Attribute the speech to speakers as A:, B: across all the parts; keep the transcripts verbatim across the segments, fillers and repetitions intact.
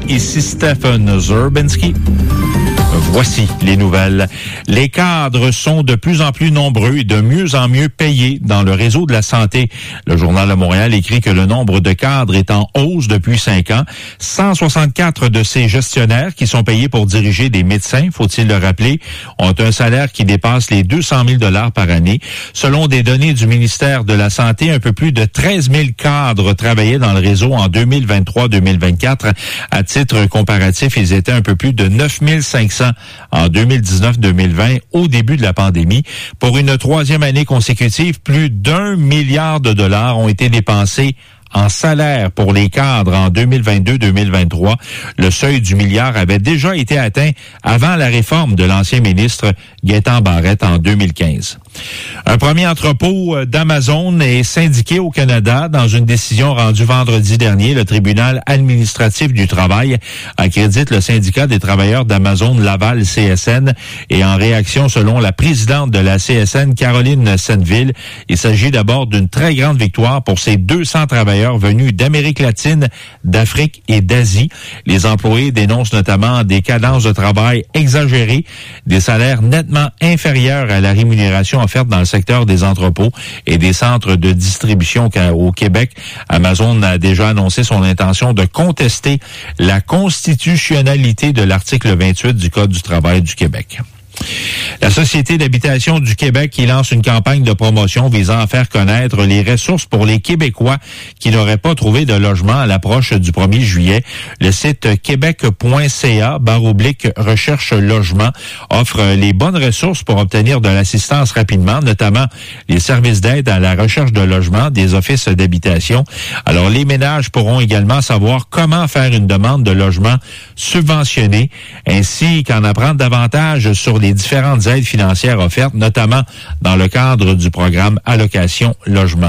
A: ici Stephen Zerbinski. Voici les nouvelles. Les cadres sont de plus en plus nombreux et de mieux en mieux payés dans le réseau de la santé. Le Journal de Montréal écrit que le nombre de cadres est en hausse depuis cinq ans. cent soixante-quatre de ces gestionnaires qui sont payés pour diriger des médecins, faut-il le rappeler, ont un salaire qui dépasse les deux cent mille dollars par année. Selon des données du ministère de la Santé, un peu plus de treize mille cadres travaillaient dans le réseau en deux mille vingt-trois deux mille vingt-quatre. À titre comparatif, ils étaient un peu plus de neuf mille cinq cents en deux mille dix-neuf deux mille vingt, au début de la pandémie. Pour une troisième année consécutive, plus d'un milliard de dollars ont été dépensés en salaire pour les cadres en deux mille vingt-deux deux mille vingt-trois. Le seuil du milliard avait déjà été atteint avant la réforme de l'ancien ministre Gaétan Barrette en deux mille quinze. Un premier entrepôt d'Amazon est syndiqué au Canada. Dans une décision rendue vendredi dernier, le tribunal administratif du travail accrédite le syndicat des travailleurs d'Amazon Laval C S N et en réaction, selon la présidente de la C S N, Caroline Senneville, il s'agit d'abord d'une très grande victoire pour ces deux cents travailleurs venus d'Amérique latine, d'Afrique et d'Asie. Les employés dénoncent notamment des cadences de travail exagérées, des salaires nettement inférieurs à la rémunération offerte dans le secteur des entrepôts et des centres de distribution au Québec. Amazon a déjà annoncé son intention de contester la constitutionnalité de l'article vingt-huit du Code du travail du Québec. La Société d'habitation du Québec qui lance une campagne de promotion visant à faire connaître les ressources pour les Québécois qui n'auraient pas trouvé de logement à l'approche du premier juillet. Le site québec point c a barre oblique recherche logement offre les bonnes ressources pour obtenir de l'assistance rapidement, notamment les services d'aide à la recherche de logement des offices d'habitation. Alors, les ménages pourront également savoir comment faire une demande de logement subventionné, ainsi qu'en apprendre davantage sur les différentes aides financières offertes, notamment dans le cadre du programme Allocation Logement.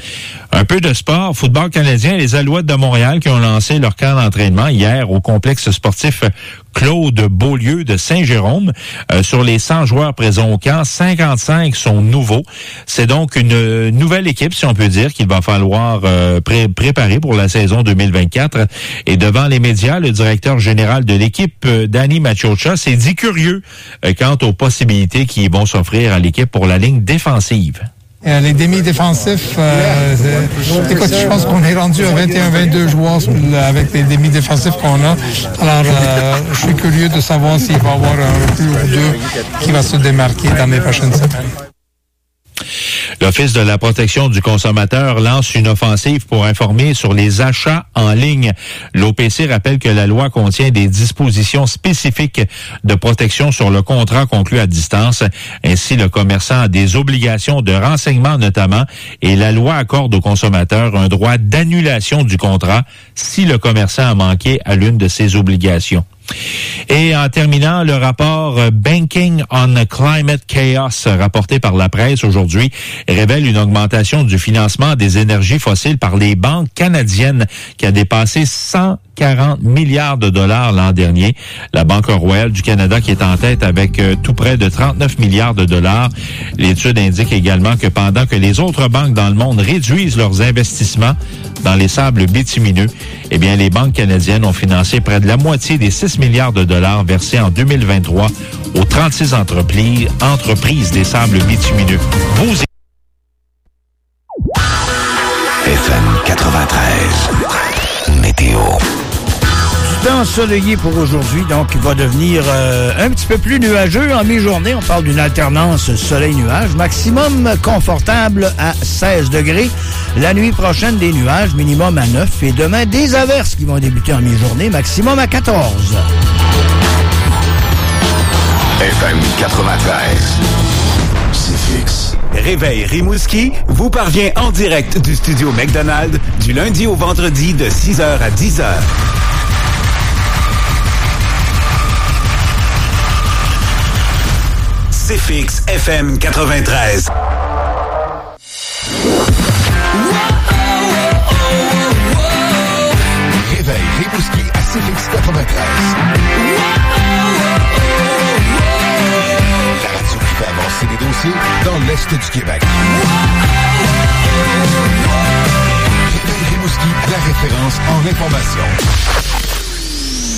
A: Un peu de sport. Football canadien, les Alouettes de Montréal qui ont lancé leur camp d'entraînement hier au complexe sportif Claude Beaulieu de Saint-Jérôme. Euh, sur les cent joueurs présents au camp, cinquante-cinq sont nouveaux. C'est donc une nouvelle équipe, si on peut dire, qu'il va falloir euh, pré- préparer pour la saison deux mille vingt-quatre. Et devant les médias, le directeur général de l'équipe, euh, Danny Machocha, s'est dit curieux euh, quant aux possibilités qui vont s'offrir à l'équipe pour la ligne défensive.
B: Euh, les demi-défensifs, euh, écoute, je pense qu'on est rendu à vingt et un vingt-deux joueurs avec les demi-défensifs qu'on a. Alors, euh, je suis curieux de savoir s'il va y avoir un recrue ou deux qui va se démarquer dans les prochaines semaines.
A: L'Office de la protection du consommateur lance une offensive pour informer sur les achats en ligne. L'O P C rappelle que la loi contient des dispositions spécifiques de protection sur le contrat conclu à distance. Ainsi, le commerçant a des obligations de renseignement notamment et la loi accorde au consommateur un droit d'annulation du contrat si le commerçant a manqué à l'une de ses obligations. Et en terminant, le rapport Banking on Climate Chaos rapporté par la presse aujourd'hui révèle une augmentation du financement des énergies fossiles par les banques canadiennes qui a dépassé cent quarante milliards de dollars l'an dernier. La Banque royale du Canada qui est en tête avec euh, tout près de trente-neuf milliards de dollars. L'étude indique également que pendant que les autres banques dans le monde réduisent leurs investissements dans les sables bitumineux, eh bien, les banques canadiennes ont financé près de la moitié des six milliards de dollars versés en deux mille vingt-trois aux trente-six entreprises, entreprises des sables bitumineux. Vous...
C: F M quatre-vingt-treize. Météo.
D: Du temps ensoleillé pour aujourd'hui, donc il va devenir euh, un petit peu plus nuageux en mi-journée. On parle d'une alternance soleil-nuage. Maximum confortable à seize degrés. La nuit prochaine, des nuages, minimum à neuf. Et demain, des averses qui vont débuter en mi-journée, maximum à quatorze.
C: F M quatre-vingt-treize. C'est fixe.
E: Réveil Rimouski vous parvient en direct du studio McDonald's du lundi au vendredi de six heures à dix heures. C'est fixe F M quatre-vingt-treize.
C: Réveil Rimouski à C F X quatre-vingt-treize. La radio qui fait avancer les dossiers dans l'Est du Québec. Réveil Rimouski, la référence en information.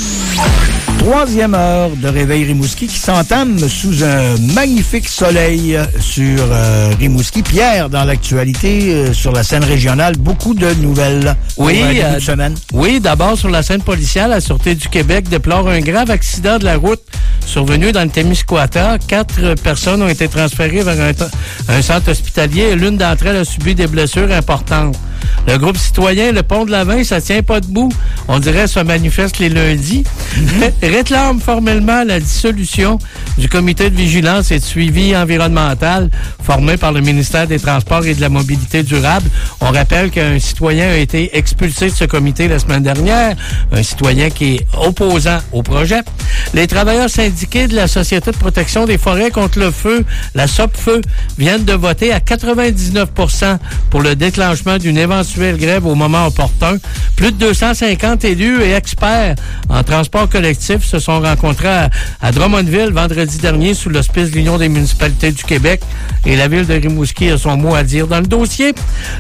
D: Troisième heure de Réveil Rimouski qui s'entame sous un magnifique soleil sur euh, Rimouski. Pierre, dans l'actualité, euh, sur la scène régionale, beaucoup de nouvelles.
F: Oui,
D: pour, euh,
F: euh,
D: semaine.
F: oui, d'abord sur la scène policière, la Sûreté du Québec déplore un grave accident de la route survenu dans le Témiscouata. Quatre personnes ont été transférées vers un, t- un centre hospitalier et l'une d'entre elles a subi des blessures importantes. Le groupe citoyen Le Pont de la Vin, ça tient pas debout. On dirait se manifeste les lundis. Réclame formellement la dissolution du comité de vigilance et de suivi environnemental formé par le ministère des Transports et de la Mobilité durable. On rappelle qu'un citoyen a été expulsé de ce comité la semaine dernière, un citoyen qui est opposant au projet. Les travailleurs syndiqués de la Société de protection des forêts contre le feu, la SOPFEU, viennent de voter à quatre-vingt-dix-neuf pour cent pour le déclenchement d'une éventuelle grève au moment opportun. Plus de deux cent cinquante élus et experts en transport collectif se sont rencontrés à, à Drummondville vendredi dernier sous l'auspice de l'Union des municipalités du Québec et la ville de Rimouski a son mot à dire dans le dossier.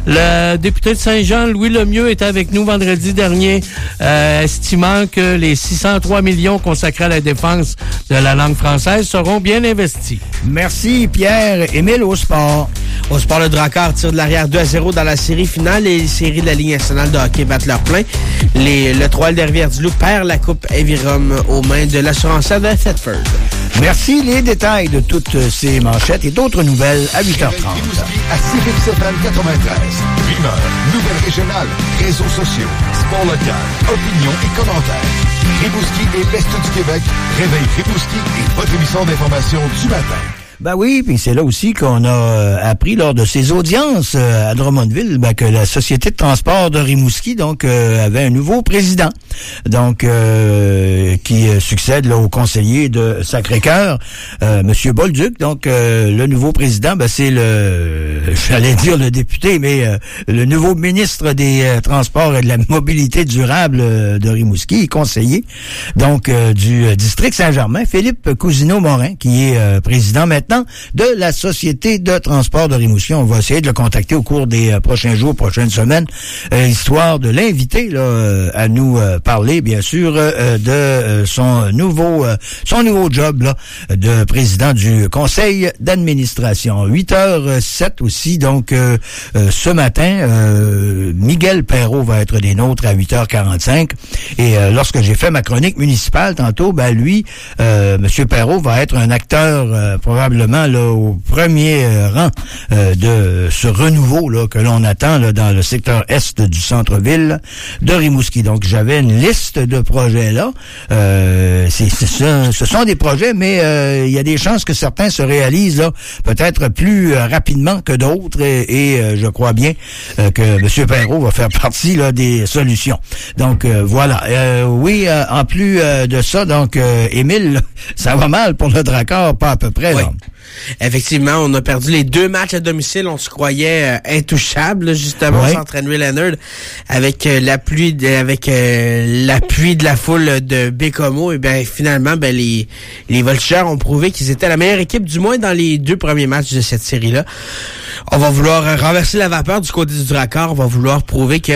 F: Le député de Saint-Jean, Louis Lemieux, était avec nous vendredi dernier, euh, estimant que les six cent trois millions consacrés à la défense de la langue française seront bien investis.
D: Merci, Pierre. Émile, au sport.
G: Au sport, le Drakkar tire de l'arrière deux à zéro dans la série finale et les séries de la Ligue nationale de hockey battent leur plein. Les, le Troll de Rivière-du-Loup perd la Coupe Evirom aux mains de l'assurantière de Thetford.
D: Merci. Les détails de toutes ces manchettes et d'autres nouvelles à huit heures trente.
C: À C X F M quatre-vingt-treize. Rumeurs, nouvelles régionales, réseaux sociaux, sport local, opinions et commentaires. Rimouski et l'Est du Québec. Réveil Rimouski et votre émission d'information du matin.
D: Ben oui, puis c'est là aussi qu'on a euh, appris lors de ces audiences euh, à Drummondville ben, que la Société de transport de Rimouski donc euh, avait un nouveau président, donc euh, qui euh, succède là au conseiller de Sacré-Cœur, euh, Monsieur Bolduc. Donc euh, le nouveau président, ben c'est le, j'allais dire le député, mais euh, le nouveau ministre des euh, Transports et de la Mobilité durable euh, de Rimouski, conseiller donc euh, du euh, district Saint-Germain, Philippe Cousineau-Morin, qui est euh, président maintenant de la Société de transport de Rimouski. On va essayer de le contacter au cours des euh, prochains jours, prochaines semaines, euh, histoire de l'inviter là, euh, à nous euh, parler, bien sûr, euh, de euh, son nouveau euh, son nouveau job là, de président du conseil d'administration. huit heures sept aussi, donc euh, euh, ce matin, euh, Miguel Perrault va être des nôtres à huit heures quarante-cinq. Et euh, lorsque j'ai fait ma chronique municipale tantôt, ben lui, euh, Monsieur Perrault va être un acteur euh, probablement là, au premier euh, rang euh, de ce renouveau là, que l'on attend là, dans le secteur est du centre-ville de Rimouski. Donc, j'avais une liste de projets là. Euh, c'est, c'est ça, ce sont des projets, mais euh, il y a des chances que certains se réalisent là, peut-être plus euh, rapidement que d'autres. Et, et euh, je crois bien euh, que M. Perrault va faire partie là, des solutions. Donc, euh, voilà. Euh, oui, euh, en plus euh, de ça, donc, euh, Émile, ça va mal pour le Drakkar, pas à peu près.
G: Oui.
D: Là.
G: Effectivement, on a perdu les deux matchs à domicile. On se croyait euh, intouchable, justement,
D: ouais.
G: au centre Henry Leonard, avec euh, l'appui de, avec euh, l'appui de la foule de Bécomo. Et bien, finalement, ben les les Voltigeurs ont prouvé qu'ils étaient la meilleure équipe, du moins dans les deux premiers matchs de cette série-là. On va vouloir euh, renverser la vapeur du côté du Drakkar. On va vouloir prouver que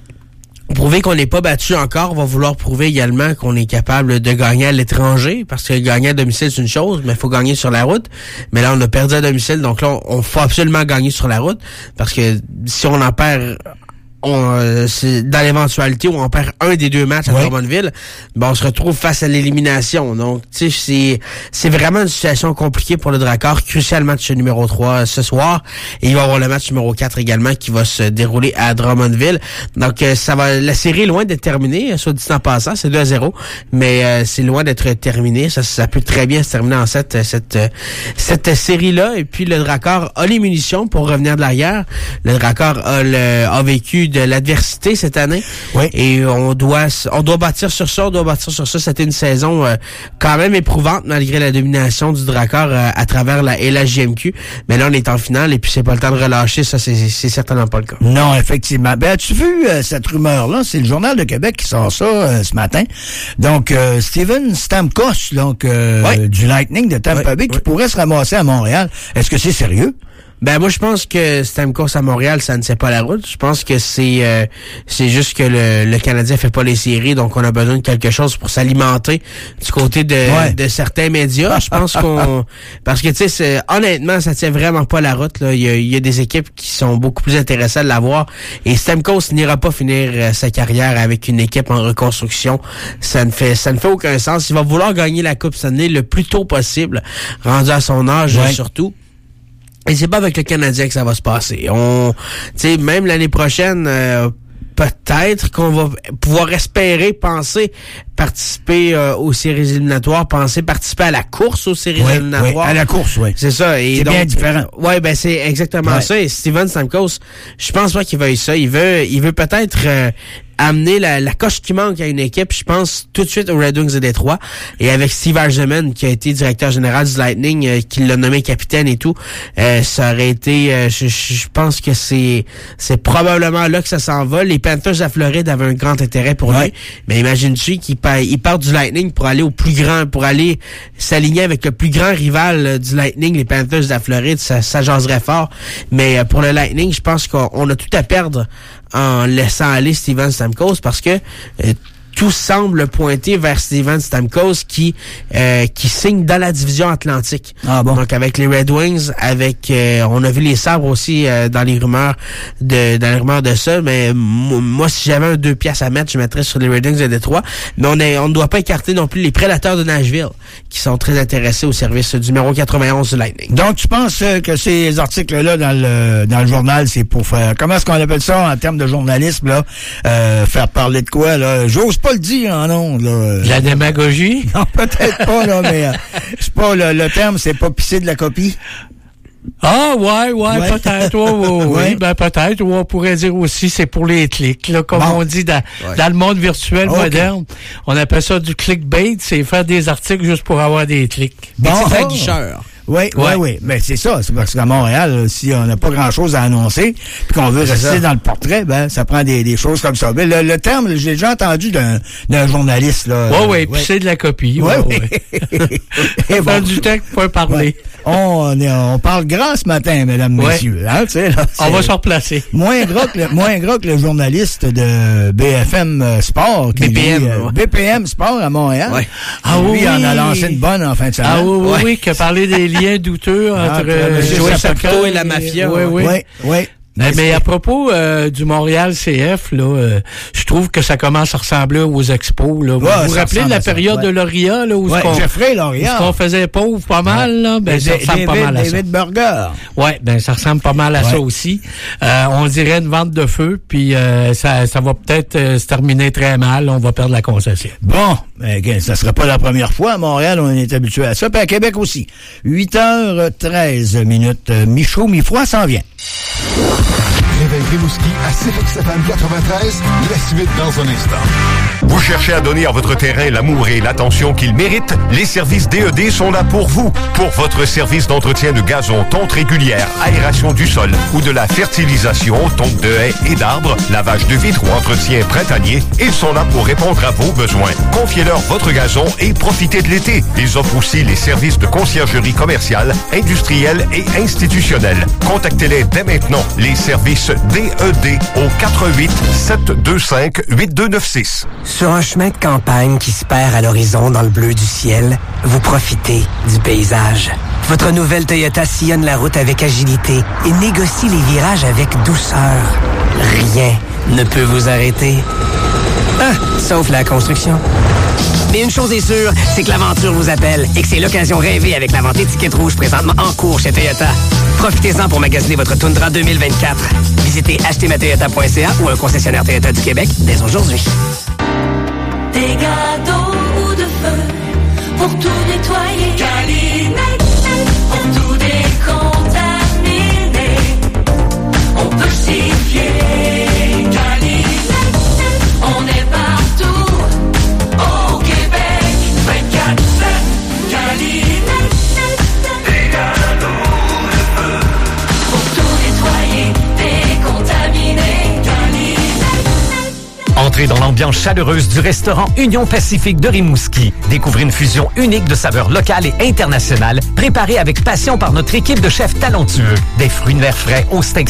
G: Prouver qu'on n'est pas battu encore, on va vouloir prouver également qu'on est capable de gagner à l'étranger, parce que gagner à domicile, c'est une chose, mais il faut gagner sur la route. Mais là, on a perdu à domicile, donc là, on, on faut absolument gagner sur la route, parce que si on en perd... On, euh, c'est dans l'éventualité où on perd un des deux matchs à
D: ouais.
G: Drummondville, ben on se retrouve face à l'élimination. Donc, tu sais, c'est c'est vraiment une situation compliquée pour le Drakkar. Crucial match numéro trois ce soir. Et il va y avoir le match numéro quatre également qui va se dérouler à Drummondville. Donc, euh, ça va. La série est loin d'être terminée, soit dit en passant, c'est deux à zéro, mais euh, c'est loin d'être terminé. Ça, ça peut très bien se terminer en cette cette cette série-là. Et puis le Drakkar a les munitions pour revenir de l'arrière. Le Drakkar a, le, a vécu de l'adversité cette année.
D: Oui.
G: Et on doit on doit bâtir sur ça, on doit bâtir sur ça. C'était une saison euh, quand même éprouvante malgré la domination du Drakkar euh, à travers la L H J M Q. Mais là, on est en finale et puis c'est pas le temps de relâcher. Ça, c'est, c'est certainement pas le cas.
D: Non, effectivement. Ben, as-tu vu euh, cette rumeur-là? C'est le Journal de Québec qui sort ça euh, ce matin. Donc, euh, Steven Stamkos, donc euh,
G: oui.
D: du Lightning de Tampa
G: oui,
D: Bay, qui
G: oui.
D: pourrait se ramasser à Montréal. Est-ce que c'est sérieux?
G: Ben moi je pense que Stamkos à Montréal, ça ne tient pas la route. Je pense que c'est euh, c'est juste que le, le Canadien fait pas les séries, donc on a besoin de quelque chose pour s'alimenter du côté de, ouais. de certains médias. Je pense qu'on parce que tu sais honnêtement ça tient vraiment pas la route. Là. Il y a, il y a des équipes qui sont beaucoup plus intéressées à l'avoir et Stamkos n'ira pas finir euh, sa carrière avec une équipe en reconstruction. Ça ne fait ça ne fait aucun sens. Il va vouloir gagner la Coupe Stanley le plus tôt possible, rendu à son âge ouais. surtout. Et c'est pas avec le Canadien que ça va se passer. On, tu sais, même l'année prochaine, euh, peut-être qu'on va pouvoir espérer, penser participer euh, aux séries éliminatoires, penser participer à la course aux séries
D: oui,
G: éliminatoires.
D: Oui, à la course, oui.
G: C'est ça. Et
D: c'est
G: donc,
D: bien différent.
G: Ouais, ben c'est exactement ouais. ça. Et Steven Stamkos, je pense pas qu'il veuille ça. Il veut, il veut peut-être euh, amener la, la coche qui manque à une équipe. Je pense tout de suite aux Red Wings de Détroit. Et avec Steve Yzerman, qui a été directeur général du Lightning, euh, qui l'a nommé capitaine et tout, euh, ça aurait été... Euh, je, je pense que c'est c'est probablement là que ça s'en va. Les Panthers à Floride avaient un grand intérêt pour ouais. lui. Mais imagine-tu qu'il il part du Lightning pour aller au plus grand, pour aller s'aligner avec le plus grand rival euh, du Lightning, les Panthers de la Floride. Ça, ça jaserait fort. Mais euh, pour le Lightning, je pense qu'on on a tout à perdre en laissant aller Steven Stamkos parce que euh, tout semble pointer vers Steven Stamkos qui euh, qui signe dans la division Atlantique.
D: Ah bon.
G: Donc avec les Red Wings, avec euh, on a vu les Sabres aussi euh, dans les rumeurs de dans les rumeurs de ça, mais m- moi si j'avais un deux piastres à mettre, je mettrais sur les Red Wings de Détroit. Mais on est on ne doit pas écarter non plus les Prédateurs de Nashville qui sont très intéressés au service du numéro quatre-vingt-onze du Lightning.
D: Donc tu penses euh, que ces articles-là dans le dans le journal, c'est pour faire comment est-ce qu'on appelle ça en termes de journalisme là, euh, faire parler de quoi là? J'ose pas le dire en ondes, là.
F: La démagogie?
D: Non, peut-être pas, là, mais euh, c'est pas le, le terme, c'est pas pisser de la copie.
F: Ah, ouais, ouais, ouais. peut-être, ouais, ouais, ouais. Oui, ben, peut-être, ou on pourrait dire aussi, c'est pour les clics, là, comme bon. on dit dans, ouais. dans le monde virtuel okay. moderne. On appelle ça du clickbait, c'est faire des articles juste pour avoir des clics.
G: Bon, c'est un guicheur.
D: Oui, oui, ouais. oui. Mais c'est ça. C'est parce qu'à Montréal, si on n'a pas grand-chose à annoncer, puis qu'on veut rester ça. dans le portrait, ben ça prend des, des choses comme ça. Mais le, le terme, j'ai déjà entendu d'un, d'un journaliste. Là.
F: Oui, oui, puis c'est de la copie. Oui, oui. Ça bon. du temps qu'on peut parler.
D: Ouais. On, on parle gras ce matin, mesdames, ouais. messieurs. Hein, tu sais, là,
F: on va se replacer.
D: Moins gras que le, moins gras que le journaliste de B F M Sport. Qui
F: B P M.
D: Vit, euh, B P M Sport à Montréal.
G: Ouais.
D: Ah oui. Lui, en a lancé une bonne en fin de semaine.
F: Ah oui, oui, ouais. oui, qui a parlé des liens douteux entre euh,
G: Joey Saputo et la mafia.
F: Oui, oui.
D: Oui, oui.
F: Mais, mais à propos euh, du Montréal C F, là, euh, je trouve que ça commence à ressembler aux expos. Là. Vous ouais, vous rappelez de la période ouais. de Lauria, là, où
D: ouais,
F: ce
D: Jeffrey Lauria.
F: qu'on faisait pauvre pas mal, ouais. là, ben, ça ressemble
D: David,
F: pas mal à
D: David
F: ça.
D: Burger.
F: Ouais, ben ça ressemble pas mal à ouais. ça aussi. Euh, on dirait une vente de feu, puis euh, ça, ça va peut-être euh, se terminer très mal. On va perdre la concession.
D: Bon, ben, ça serait pas la première fois. À Montréal, on est habitué à ça. Puis à Québec aussi. huit heures treize minutes. Mi-chaud, mi-froid s'en vient.
C: Réveil Rimouski à C X F M quatre-vingt-treize, la suite dans un instant.
H: Vous cherchez à donner à votre terrain l'amour et l'attention qu'il mérite? Les services D E D sont là pour vous. Pour votre service d'entretien de gazon, tonte régulière, aération du sol ou de la fertilisation, tonte de haies et d'arbres, lavage de vitres ou entretien printanier, ils sont là pour répondre à vos besoins. Confiez-leur votre gazon et profitez de l'été. Ils offrent aussi les services de conciergerie commerciale, industrielle et institutionnelle. Contactez-les dès maintenant. Les services D E D au quatre huit sept deux cinq huit deux neuf six.
I: Sur un chemin de campagne qui se perd à l'horizon dans le bleu du ciel, vous profitez du paysage. Votre nouvelle Toyota sillonne la route avec agilité et négocie les virages avec douceur. Rien ne peut vous arrêter. Ah, sauf la construction. Mais une chose est sûre, c'est que l'aventure vous appelle et que c'est l'occasion rêvée avec la vente étiquette rouge présentement en cours chez Toyota. Profitez-en pour magasiner votre Tundra deux mille vingt-quatre. Visitez acheter ma toyota point c a ou un concessionnaire Toyota du Québec dès aujourd'hui.
J: Des gâteaux ou de feu pour tout nettoyer. Calinette, pour tout décontaminer. On peut s'y fier. Calinette, on est partout. Au Québec, vingt-quatre sept. Calinette, des gâteaux de feu pour tout nettoyer, décontaminer. Calinette.
H: Entrée
K: Entrez dans l'ambiance chaleureuse du restaurant Union Pacifique de Rimouski. Découvrez une fusion unique de saveurs locales et internationales, préparée avec passion par notre équipe de chefs talentueux. Des fruits de mer frais au steak